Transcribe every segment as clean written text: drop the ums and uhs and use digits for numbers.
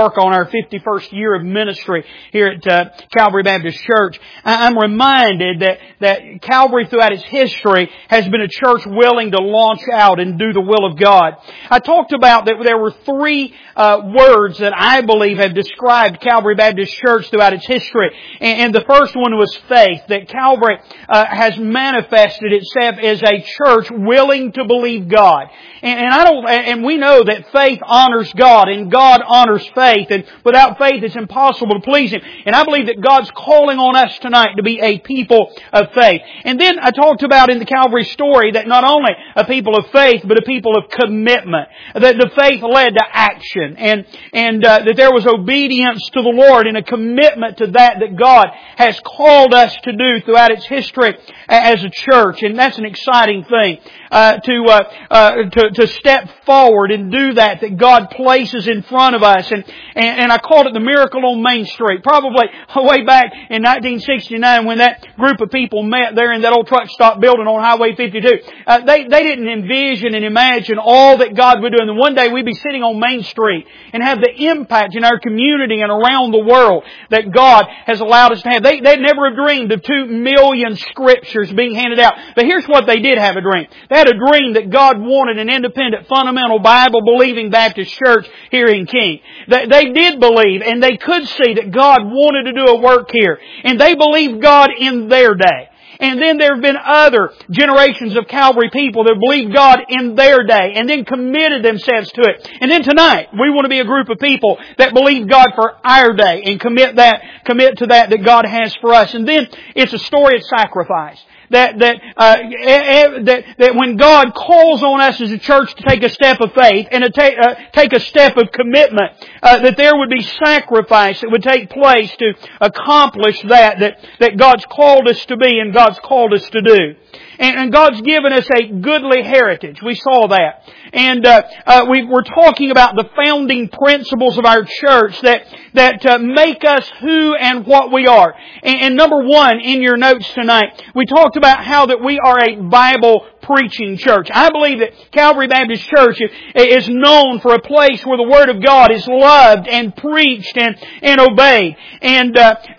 On our 51st year of ministry here at Calvary Baptist Church, I'm reminded that Calvary throughout its history has been a church willing to launch out and do the will of God. I talked about that there were three words that I believe have described Calvary Baptist Church throughout its history. And the first one was faith, that Calvary has manifested itself as a church willing to believe God. And we know that faith honors God and God honors faith. And without faith, it's impossible to please Him. And I believe that God's calling on us tonight to be a people of faith. And then I talked about in the Calvary story that not only a people of faith, but a people of commitment. That the faith led to action. And that there was obedience to the Lord and a commitment to that God has called us to do throughout its history as a church. And that's an exciting thing. To step forward and do that God places in front of us. And I called it the miracle on Main Street. Probably way back in 1969 when that group of people met there in that old truck stop building on Highway 52. They didn't envision and imagine all that God would do. And then one day we'd be sitting on Main Street and have the impact in our community and around the world that God has allowed us to have. They'd never have dreamed of 2 million scriptures being handed out. But here's what they did have a dream. They had a dream that God wanted an independent, fundamental, Bible-believing Baptist church here in King. They did believe and they could see that God wanted to do a work here. And they believed God in their day. And then there have been other generations of Calvary people that believed God in their day and then committed themselves to it. And then tonight, we want to be a group of people that believe God for our day and commit to that God has for us. And then it's a story of sacrifice. That when God calls on us as a church to take a step of faith and to take a step of commitment, that there would be sacrifice that would take place to accomplish that God's called us to be and God's called us to do. And God's given us a goodly heritage. We saw that. And we're talking about the founding principles of our church that make us who and what we are. And number one, in your notes tonight, we talked about how that we are a Bible preaching church. I believe that Calvary Baptist Church is known for a place where the Word of God is loved and preached and obeyed. And,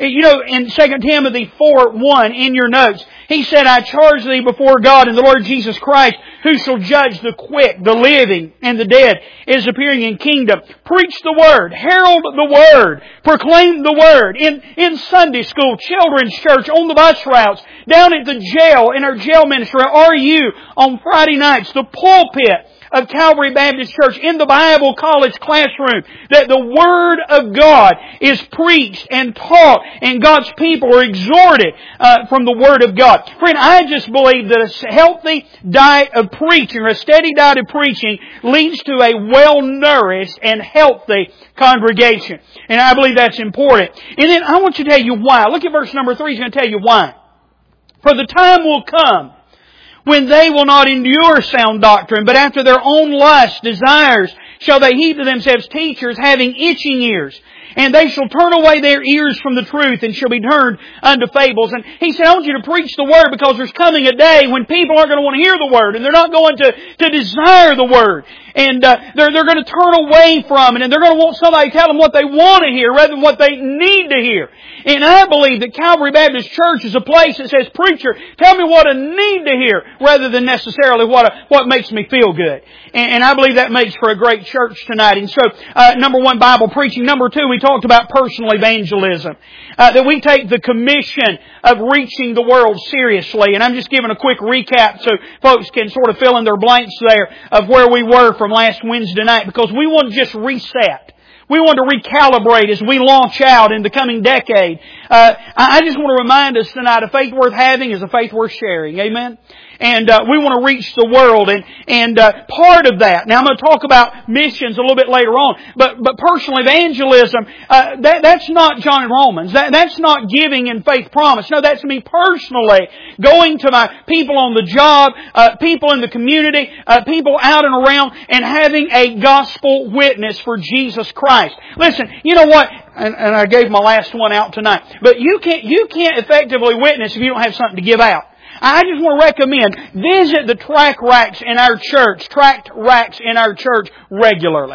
in 2 Timothy 4:1 in your notes, he said, I charge thee before God and the Lord Jesus Christ, who shall judge the quick, the living, and the dead, is appearing in kingdom. Preach the Word. Herald the Word. Proclaim the Word. In Sunday school, children's church, on the bus routes, down at the jail, in our jail ministry, or you on Friday nights, the pulpit of Calvary Baptist Church, in the Bible college classroom, that the Word of God is preached and taught and God's people are exhorted from the Word of God. Friend, I just believe that a healthy diet of preaching, or a steady diet of preaching, leads to a well-nourished and healthy congregation. And I believe that's important. And then I want to tell you why. Look at verse number 3. He's going to tell you why. For the time will come when they will not endure sound doctrine, but after their own lust, desires, shall they heap to themselves teachers having itching ears. And they shall turn away their ears from the truth and shall be turned unto fables. And he said, I want you to preach the Word because there's coming a day when people aren't going to want to hear the Word and they're not going to desire the Word. And they're going to turn away from it and they're going to want somebody to tell them what they want to hear rather than what they need to hear. And I believe that Calvary Baptist Church is a place that says, preacher, tell me what I need to hear rather than necessarily what makes me feel good. And I believe that makes for a great church tonight. And so, number one, Bible preaching. Number two, we talked about personal evangelism. That we take the commission of reaching the world seriously. And I'm just giving a quick recap so folks can sort of fill in their blanks there of where we were from last Wednesday night, because we want to just reset. We want to recalibrate as we launch out in the coming decade. I just want to remind us tonight, a faith worth having is a faith worth sharing. Amen? And we want to reach the world. And part of that, now I'm going to talk about missions a little bit later on, but personal evangelism, that's not John and Romans. That's not giving in faith promise. No, that's me personally going to my people on the job, people in the community, people out and around, and having a gospel witness for Jesus Christ. Listen, you know what? And I gave my last one out tonight. But you can't effectively witness if you don't have something to give out. I just want to recommend, visit the tract racks in our church regularly.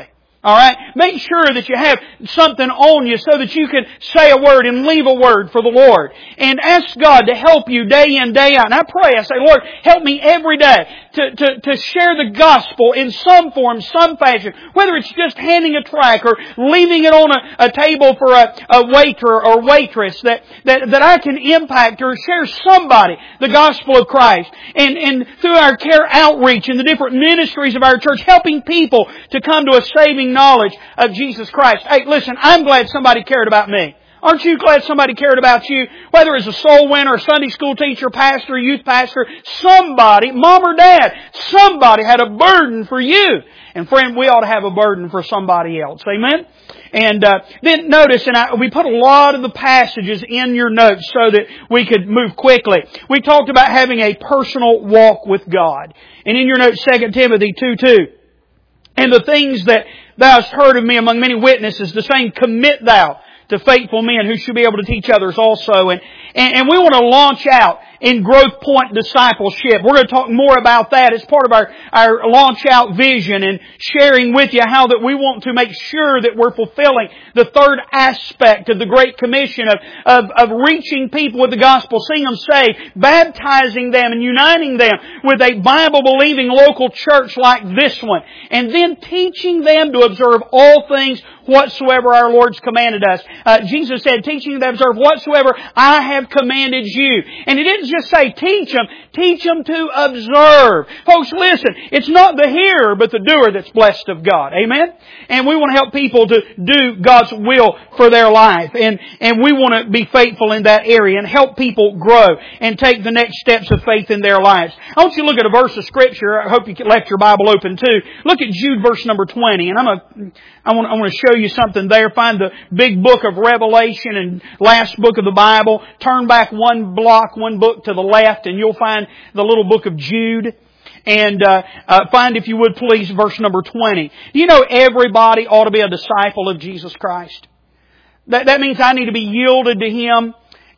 Alright? Make sure that you have something on you so that you can say a word and leave a word for the Lord. And ask God to help you day in, day out. And I pray, I say, Lord, help me every day to share the gospel in some form, some fashion. Whether it's just handing a tract or leaving it on a table for a waiter or waitress that I can impact or share somebody the gospel of Christ. And through our care outreach and the different ministries of our church, helping people to come to a saving knowledge of Jesus Christ. Hey, listen, I'm glad somebody cared about me. Aren't you glad somebody cared about you? Whether it's a soul winner, a Sunday school teacher, pastor, youth pastor, somebody, mom or dad, somebody had a burden for you. And friend, we ought to have a burden for somebody else. Amen? And then notice, and we put a lot of the passages in your notes so that we could move quickly. We talked about having a personal walk with God. And in your notes, 2 Timothy 2:2. And the things that thou hast heard of me among many witnesses, the same commit thou to faithful men who should be able to teach others also. And we want to launch out in Growth Point discipleship. We're going to talk more about that as part of our launch out vision and sharing with you how that we want to make sure that we're fulfilling the third aspect of the Great Commission of reaching people with the gospel, seeing them saved, baptizing them and uniting them with a Bible-believing local church like this one, and then teaching them to observe all things whatsoever our Lord's commanded us. Jesus said, teaching them to observe whatsoever I have commanded you. And He didn't just say teach them to observe. Folks, listen, it's not the hearer but the doer that's blessed of God. Amen? And we want to help people to do God's will for their life. And we want to be faithful in that area and help people grow and take the next steps of faith in their lives. I want you to look at a verse of Scripture. I hope you left your Bible open too. Look at Jude verse number 20. And I want to show you something there. Find the big book of Revelation and last book of the Bible. Turn back one book to the left, and you'll find the little book of Jude. And find, if you would please, verse number 20. Do you know everybody ought to be a disciple of Jesus Christ? That means I need to be yielded to Him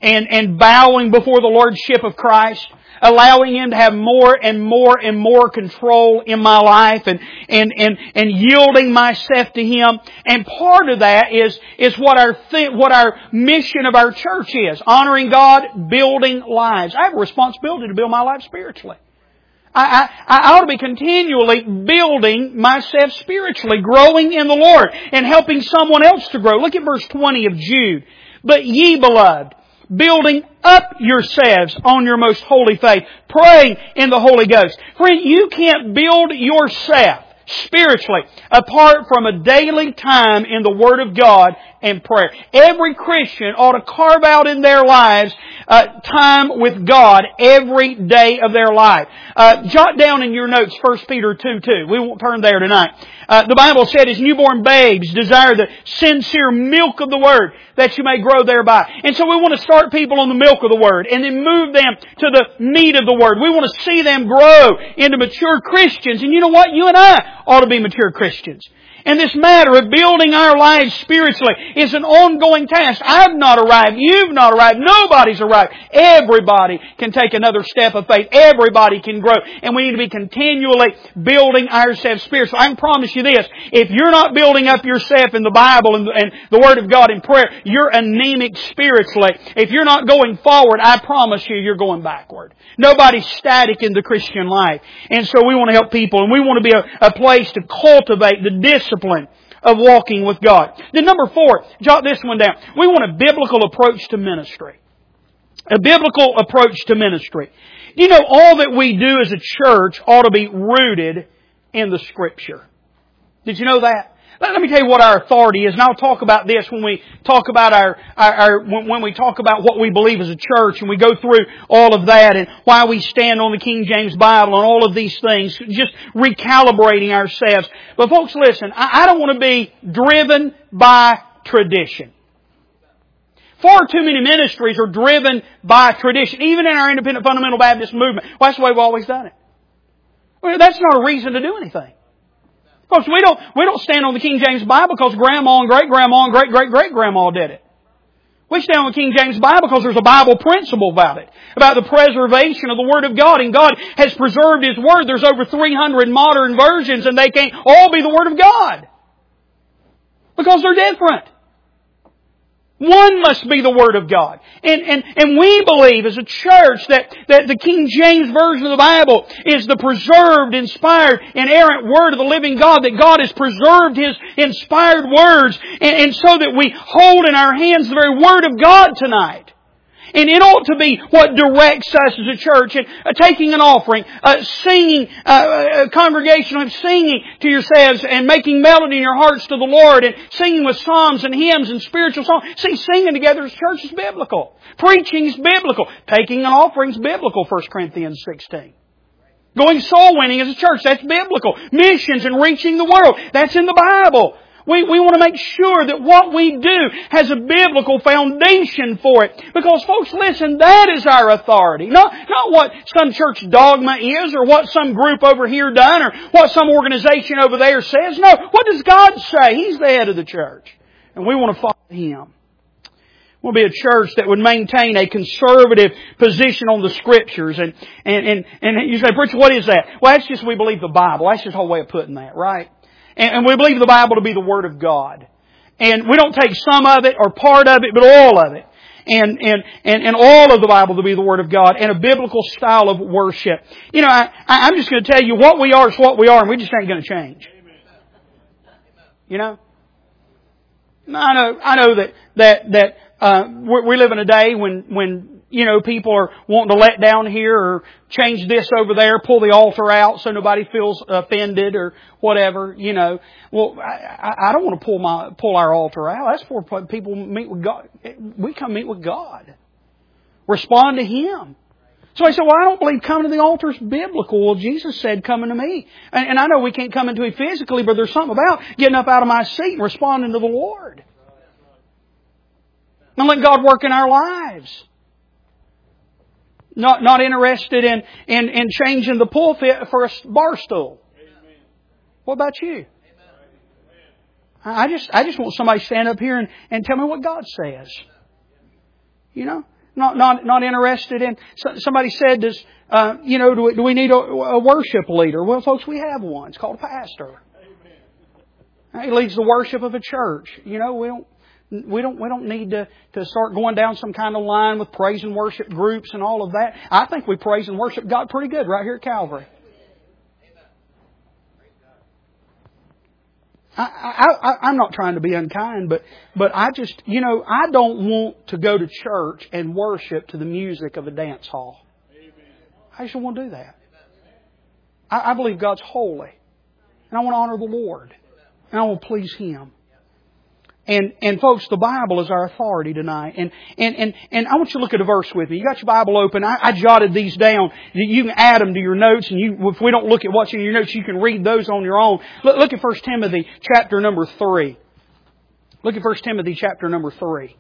and bowing before the Lordship of Christ, allowing Him to have more and more and more control in my life and yielding myself to Him. And part of that is what our mission of our church is. Honoring God, building lives. I have a responsibility to build my life spiritually. I ought to be continually building myself spiritually, growing in the Lord and helping someone else to grow. Look at verse 20 of Jude. But ye, beloved, building up yourselves on your most holy faith, praying in the Holy Ghost. Friend, you can't build yourself spiritually apart from a daily time in the Word of God and prayer. Every Christian ought to carve out in their lives time with God every day of their life. Jot down in your notes 1 Peter 2:2. We won't turn there tonight. The Bible said, as newborn babes desire the sincere milk of the Word, that you may grow thereby. And so we want to start people on the milk of the Word and then move them to the meat of the Word. We want to see them grow into mature Christians. And you know what? You and I ought to be mature Christians. And this matter of building our lives spiritually is an ongoing task. I've not arrived. You've not arrived. Nobody's arrived. Everybody can take another step of faith. Everybody can grow. And we need to be continually building ourselves spiritually. I can promise you this. If you're not building up yourself in the Bible and the Word of God in prayer, you're anemic spiritually. If you're not going forward, I promise you, you're going backward. Nobody's static in the Christian life. And so we want to help people, and we want to be a place to cultivate the discipline of walking with God. Then number 4, jot this one down. We want a biblical approach to ministry. A biblical approach to ministry. You know, all that we do as a church ought to be rooted in the Scripture. Did you know that? Let me tell you what our authority is, and I'll talk about this when we talk about when we talk about what we believe as a church, and we go through all of that and why we stand on the King James Bible and all of these things, just recalibrating ourselves. But folks, listen, I don't want to be driven by tradition. Far too many ministries are driven by tradition, even in our independent fundamental Baptist movement. Well, that's the way we've always done it. Well, that's not a reason to do anything. Folks, we don't stand on the King James Bible because Grandma and Great-Grandma and Great-Great-Great-Grandma did it. We stand on the King James Bible because there's a Bible principle about it, about the preservation of the Word of God. And God has preserved His Word. There's over 300 modern versions, and they can't all be the Word of God. Because they're different. One must be the Word of God. And we believe as a church that the King James Version of the Bible is the preserved, inspired, inerrant Word of the living God, that God has preserved His inspired words, and so that we hold in our hands the very Word of God tonight. And it ought to be what directs us as a church. And taking an offering, singing, congregational singing to yourselves and making melody in your hearts to the Lord, and singing with psalms and hymns and spiritual songs. See, singing together as a church is biblical. Preaching is biblical. Taking an offering is biblical, 1 Corinthians 16. Going soul winning as a church, that's biblical. Missions and reaching the world, that's in the Bible. We want to make sure that what we do has a biblical foundation for it. Because folks, listen, that is our authority. Not what some church dogma is, or what some group over here done, or what some organization over there says. No, what does God say? He's the head of the church. And we want to follow Him. We'll be a church that would maintain a conservative position on the Scriptures. And you say, Preacher, what is that? Well, that's just we believe the Bible. That's just a whole way of putting that, right? And we believe the Bible to be the Word of God. And we don't take some of it or part of it, but all of it. And all of the Bible to be the Word of God, and a biblical style of worship. You know, I'm just going to tell you what we are is what we are, and we just ain't going to change. You know? I know that we live in a day when you know, people are wanting to let down here or change this over there, pull the altar out so nobody feels offended or whatever, you know. Well, I don't want to pull our altar out. That's for people meet with God. We come meet with God. Respond to Him. So I said, well, I don't believe coming to the altar is biblical. Well, Jesus said, come unto me. And I know we can't come into Him physically, but there's something about getting up out of my seat and responding to the Lord. And letting God work in our lives. Not interested in changing the pulpit for a bar stool. Amen. What about you? Amen. I just want somebody to stand up here and tell me what God says. You know, not interested in. Somebody said, do we need a worship leader? Well, folks, we have one. It's called a pastor. Amen. He leads the worship of a church. You know, we don't need to start going down some kind of line with praise and worship groups and all of that. I think we praise and worship God pretty good right here at Calvary. I'm not trying to be unkind, but I just, you know, I don't want to go to church and worship to the music of a dance hall. I just don't want to do that. I believe God's holy, and I want to honor the Lord, and I want to please Him. And folks, the Bible is our authority tonight. And I want you to look at a verse with me. You got your Bible open. I jotted these down. You can add them to your notes, and if we don't look at what's in your notes, you can read those on your own. Look at 1 Timothy chapter number 3. Look at 1 Timothy chapter number 3.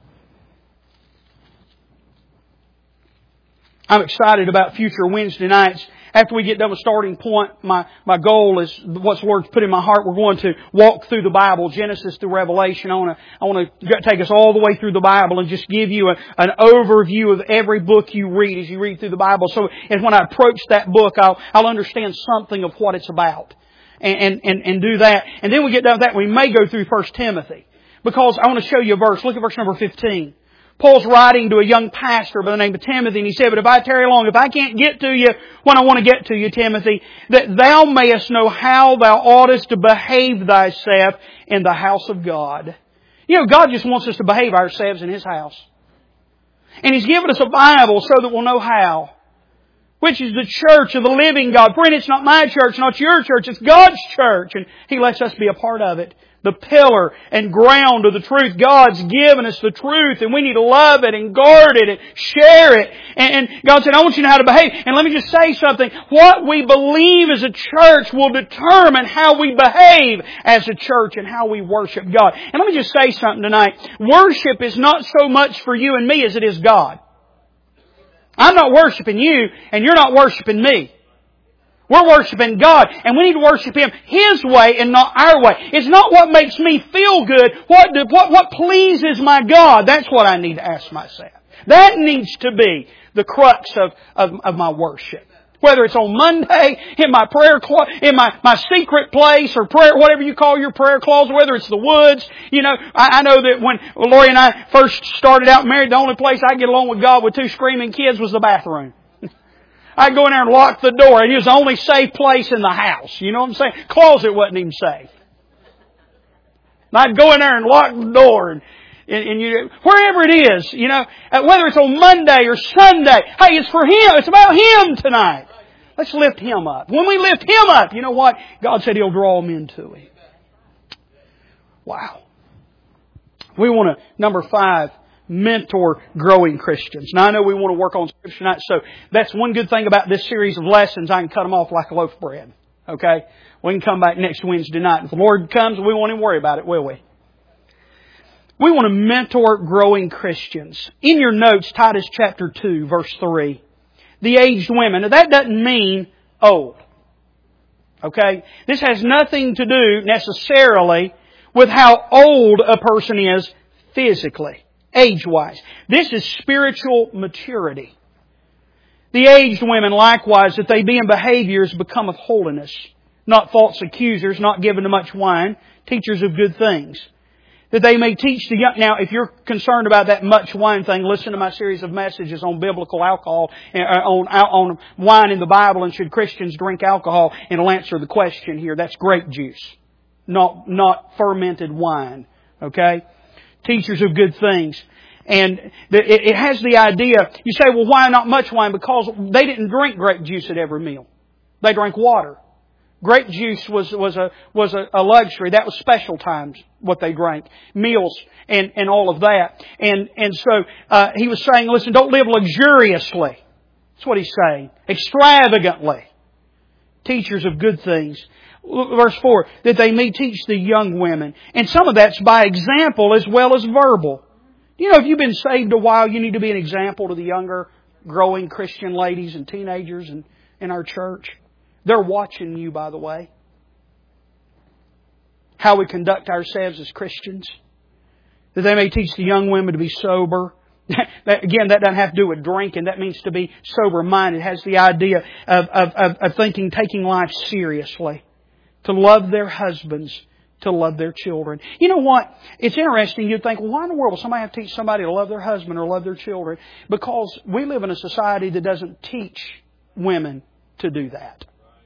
I'm excited about future Wednesday nights. After we get done with Starting Point, my goal is what the Lord's put in my heart. We're going to walk through the Bible, Genesis through Revelation. I want to take us all the way through the Bible and just give you an overview of every book you read as you read through the Bible. So as when I approach that book, I'll understand something of what it's about and do that. And then we get done with that, we may go through 1 Timothy. Because I want to show you a verse. Look at verse number 15. Paul's writing to a young pastor by the name of Timothy, and he said, but if I tarry long, if I can't get to you when I want to get to you, Timothy, that thou mayest know how thou oughtest to behave thyself in the house of God. You know, God just wants us to behave ourselves in His house. And He's given us a Bible so that we'll know how. Which is the church of the living God. Friend, it's not my church, not your church, it's God's church. And He lets us be a part of it. The pillar and ground of the truth. God's given us the truth, and we need to love it and guard it and share it. And God said, I want you to know how to behave. And let me just say something. What we believe as a church will determine how we behave as a church and how we worship God. And let me just say something tonight. Worship is not so much for you and me as it is God. I'm not worshiping you, and you're not worshiping me. We're worshiping God, and we need to worship Him His way and not our way. It's not what makes me feel good. What pleases my God? That's what I need to ask myself. That needs to be the crux of my worship. Whether it's on Monday, in my in my secret place, or prayer, whatever you call your prayer closet, whether it's the woods. You know, I know that when Lori and I first started out married, the only place I get along with God with 2 screaming kids was the bathroom. I'd go in there and lock the door, and it was the only safe place in the house. You know what I'm saying? Closet wasn't even safe. And I'd go in there and lock the door, and you, wherever it is, you know, whether it's on Monday or Sunday, hey, it's for Him. It's about Him tonight. Let's lift Him up. When we lift Him up, you know what? God said He'll draw them into Him. Wow. We want to, number 5, mentor growing Christians. Now I know we want to work on Scripture tonight, so that's one good thing about this series of lessons. I can cut them off like a loaf of bread. Okay? We can come back next Wednesday night. If the Lord comes, we won't even worry about it, will we? We want to mentor growing Christians. In your notes, Titus chapter 2, verse 3. The aged women. Now that doesn't mean old. Okay? This has nothing to do necessarily with how old a person is physically, age-wise. This is spiritual maturity. The aged women likewise, that they be in behaviors become of holiness, not false accusers, not given to much wine, teachers of good things. That they may teach the young. Now, if you're concerned about that much wine thing, listen to my series of messages on biblical alcohol, on wine in the Bible, and should Christians drink alcohol, and it'll answer the question here. That's grape juice, not fermented wine. Okay? Teachers of good things. And it has the idea, you say, well, why not much wine? Because they didn't drink grape juice at every meal. They drank water. Grape juice was a luxury. That was special times, what they drank. Meals and all of that. And so, he was saying, listen, don't live luxuriously. That's what he's saying. Extravagantly. Teachers of good things. Verse 4, that they may teach the young women. And some of that's by example as well as verbal. You know, if you've been saved a while, you need to be an example to the younger, growing Christian ladies and teenagers in our church. They're watching you, by the way. How we conduct ourselves as Christians. That they may teach the young women to be sober. Again, that doesn't have to do with drinking. That means to be sober-minded. It has the idea of thinking, taking life seriously. To love their husbands. To love their children. You know what? It's interesting. You'd think, well, why in the world will somebody have to teach somebody to love their husband or love their children? Because we live in a society that doesn't teach women to do that.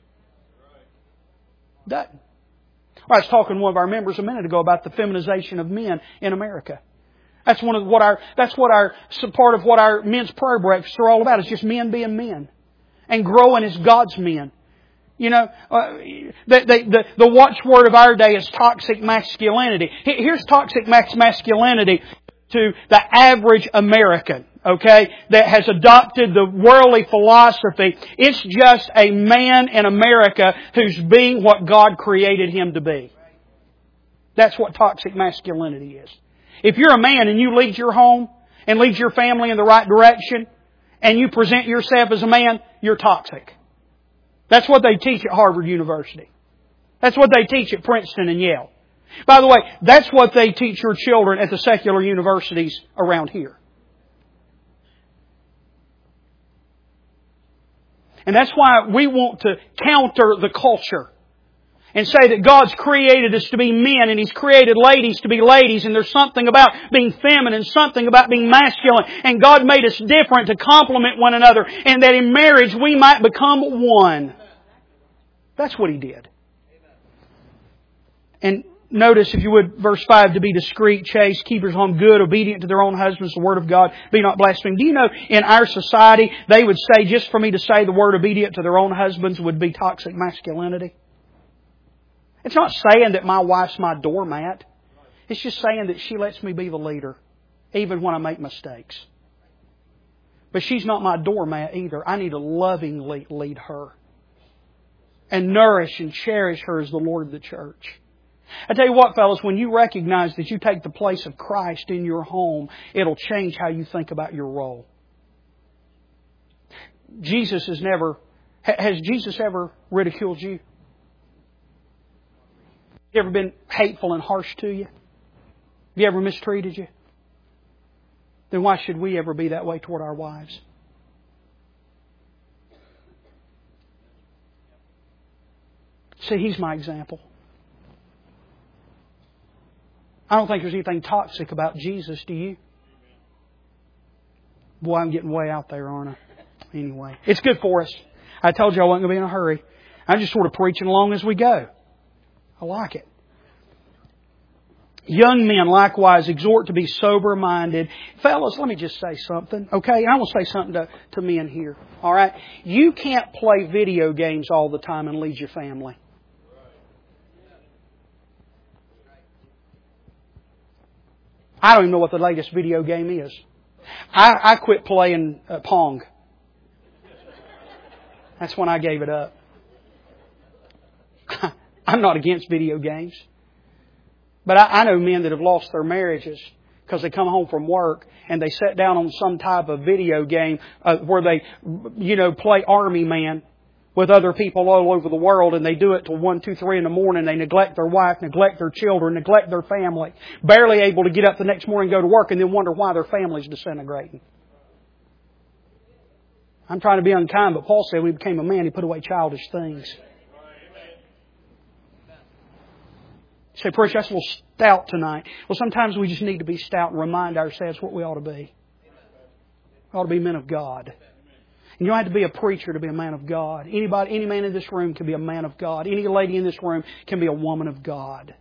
Doesn't. I was talking to one of our members a minute ago about the feminization of men in America. That's part of what our men's prayer breakfasts are all about. It's just men being men and growing as God's men. You know, the watchword of our day is toxic masculinity. Here's toxic masculinity to the average American, okay, that has adopted the worldly philosophy. It's just a man in America who's being what God created him to be. That's what toxic masculinity is. If you're a man and you lead your home and lead your family in the right direction and you present yourself as a man, you're toxic. That's what they teach at Harvard University. That's what they teach at Princeton and Yale. By the way, that's what they teach your children at the secular universities around here. And that's why we want to counter the culture and say that God's created us to be men and He's created ladies to be ladies, and there's something about being feminine, something about being masculine, and God made us different to complement one another, and that in marriage we might become one. That's what He did. And notice, if you would, verse 5, to be discreet, chaste, keepers on good, obedient to their own husbands, the Word of God, be not blasphemed. Do you know, in our society, they would say, just for me to say the word obedient to their own husbands would be toxic masculinity? It's not saying that my wife's my doormat. It's just saying that she lets me be the leader, even when I make mistakes. But she's not my doormat either. I need to lovingly lead her and nourish and cherish her as the Lord of the church. I tell you what, fellas, when you recognize that you take the place of Christ in your home, it'll change how you think about your role. Has Jesus ever ridiculed you? Have you ever been hateful and harsh to you? Have you ever mistreated you? Then why should we ever be that way toward our wives? See, he's my example. I don't think there's anything toxic about Jesus, do you? Boy, I'm getting way out there, aren't I? Anyway, it's good for us. I told you I wasn't going to be in a hurry. I'm just sort of preaching along as we go. I like it. Young men, likewise, exhort to be sober-minded. Fellas, let me just say something, okay? I want to say something to men here, all right? You can't play video games all the time and lead your family. I don't even know what the latest video game is. I quit playing Pong. That's when I gave it up. I'm not against video games. But I know men that have lost their marriages because they come home from work and they sit down on some type of video game where they, play Army Man with other people all over the world, and they do it till 1, 2, 3 in the morning. They neglect their wife, neglect their children, neglect their family. Barely able to get up the next morning and go to work, and then wonder why their family's disintegrating. I'm trying to be unkind, but Paul said when he became a man, he put away childish things. You say, preacher, that's a little stout tonight. Well, sometimes we just need to be stout and remind ourselves what we ought to be. We ought to be men of God. And you don't have to be a preacher to be a man of God. Any man in this room can be a man of God. Any lady in this room can be a woman of God.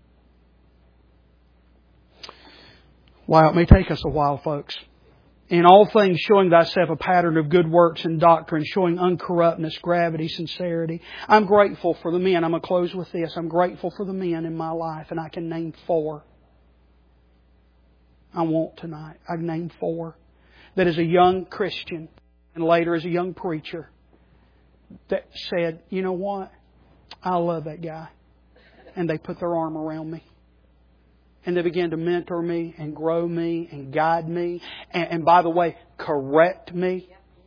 Wow, it may take us a while, folks. In all things, showing thyself a pattern of good works and doctrine, showing uncorruptness, gravity, sincerity. I'm grateful for the men. I'm going to close with this. I'm grateful for the men in my life, and I can name 4. I won't tonight. I can name 4. That as a young Christian, and later as a young preacher, that said, you know what? I love that guy. And they put their arm around me. And they began to mentor me and grow me and guide me. And by the way, correct me.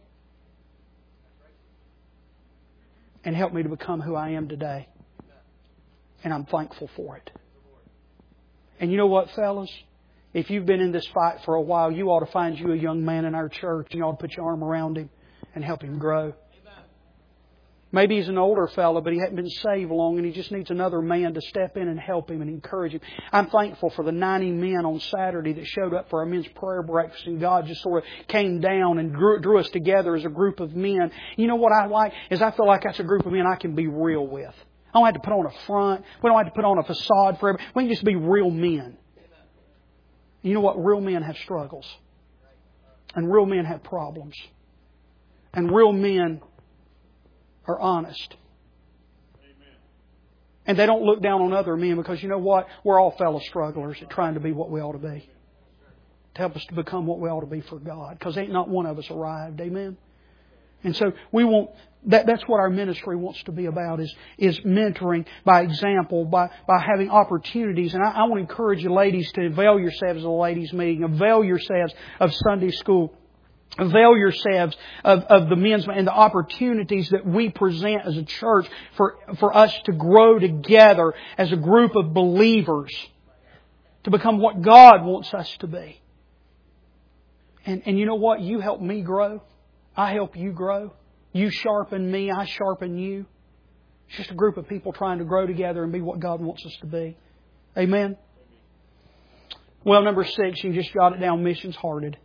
And help me to become who I am today. And I'm thankful for it. And you know what, fellas? If you've been in this fight for a while, you ought to find you a young man in our church and you ought to put your arm around him and help him grow. Maybe he's an older fellow, but he hasn't been saved long and he just needs another man to step in and help him and encourage him. I'm thankful for the 90 men on Saturday that showed up for our men's prayer breakfast, and God just sort of came down and drew us together as a group of men. You know what I like is I feel like that's a group of men I can be real with. I don't have to put on a front. We don't have to put on a facade for everybody. We can just be real men. You know what? Real men have struggles. And real men have problems. And real men are honest. Amen. And they don't look down on other men because you know what? We're all fellow strugglers at trying to be what we ought to be. To help us to become what we ought to be for God. Because ain't not one of us arrived. Amen? And so we want... That's what our ministry wants to be about, is mentoring by example, by having opportunities. And I want to encourage you ladies to avail yourselves of the ladies' meeting, avail yourselves of Sunday school, avail yourselves of the men's and the opportunities that we present as a church for us to grow together as a group of believers to become what God wants us to be. And you know what? You help me grow. I help you grow. You sharpen me, I sharpen you. It's just a group of people trying to grow together and be what God wants us to be. Amen? Well, number 6, you can just jot it down, missions hearted.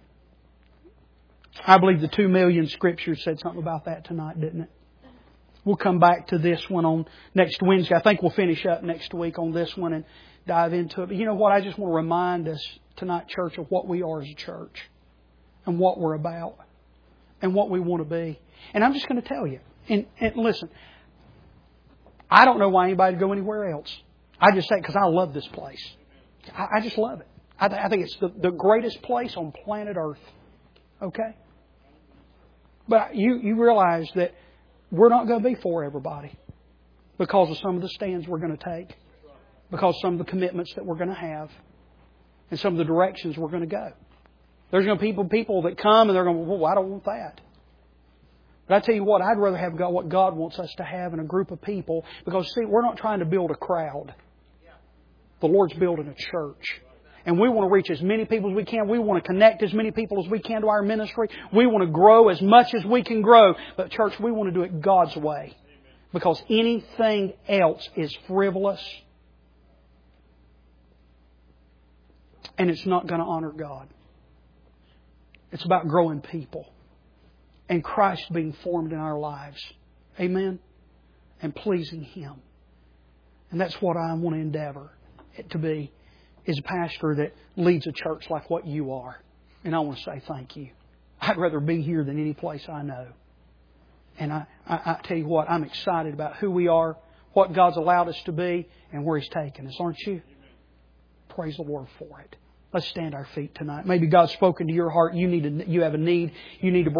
I believe the 2 million scriptures said something about that tonight, didn't it? We'll come back to this one on next Wednesday. I think we'll finish up next week on this one and dive into it. But you know what? I just want to remind us tonight, church, of what we are as a church and what we're about and what we want to be. And I'm just going to tell you, and listen, I don't know why anybody would go anywhere else. I just say it because I love this place. I just love it. I think it's the greatest place on planet Earth. Okay? But you realize that we're not going to be for everybody because of some of the stands we're going to take, because of some of the commitments that we're going to have, and some of the directions we're going to go. There's going to be people that come and they're going, well, I don't want that. But I tell you what, I'd rather have what God wants us to have in a group of people. Because, see, we're not trying to build a crowd. The Lord's building a church. And we want to reach as many people as we can. We want to connect as many people as we can to our ministry. We want to grow as much as we can grow. But, church, we want to do it God's way. Because anything else is frivolous. And it's not going to honor God. It's about growing people. And Christ being formed in our lives. Amen? And pleasing Him. And that's what I want to endeavor it to be, is a pastor that leads a church like what you are. And I want to say thank you. I'd rather be here than any place I know. And I tell you what, I'm excited about who we are, what God's allowed us to be, and where He's taken us, aren't you? Praise the Lord for it. Let's stand our feet tonight. Maybe God's spoken to your heart. You have a need. You need to